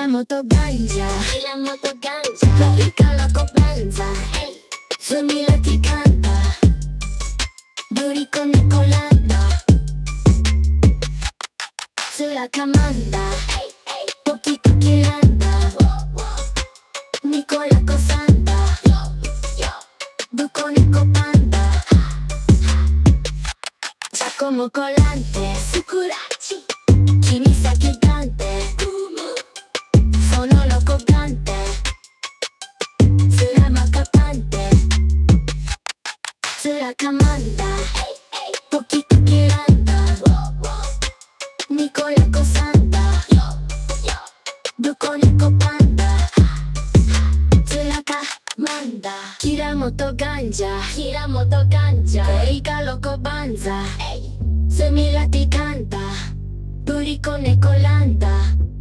平本ガンジャ平本ガンジャロイカラコバンザスミラティカンタブリコネコランダスラカマンダポキポキランダニコラコサンダブコネコパンダジャコモコランテスクラッチキミサキガンテソノロコガンテスラマカパンテスラカマンダポキポキランダニコラコサンダブコネコパンダスラカマンダ平本ガンジャ平本ガンジャエイカロコバンザスミラティカンタブリコネコランダ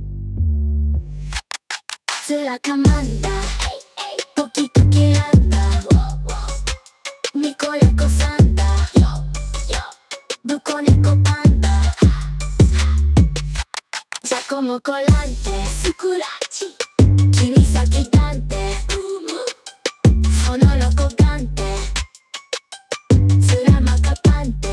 スラカマンダポキポキランダニコラコサンダブコネコパンダジャコモコランテスクラッチキミサキダンテソノロコガンテスラマカパンテ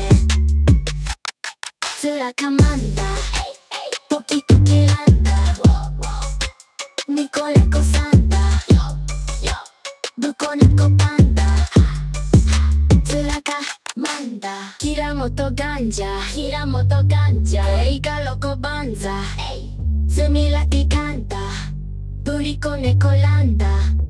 スラカマンダポキポキランダニコラコサンダブコネコパンダスラカマンダ平本ガンジャ平本ガンジャエイカロコバンザスミラティカンタブリコネコランダ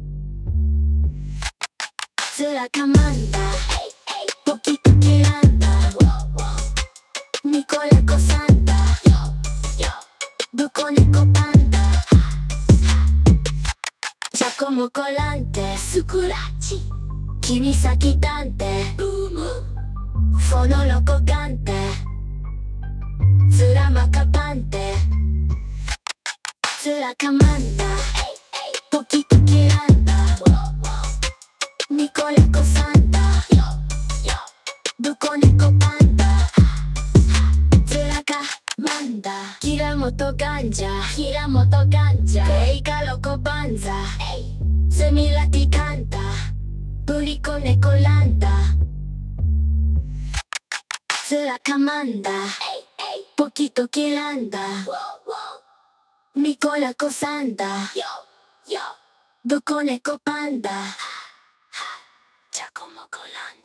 スラカマンダポキポキランダニコラコサンダブコネコパンダジャコモコランテスクラッチキミサキダンテソノロコガンテスラマカパンテスラカマンダポキポキランダニコラコサンダブコネコパンダスラカマンダ平本ガンジャ平本ガンジャエイカロコバンザスミラティカンタブリコネコランダスラカマンダポキポキランダニコラコサンダブコネコパンダジャコモコランダ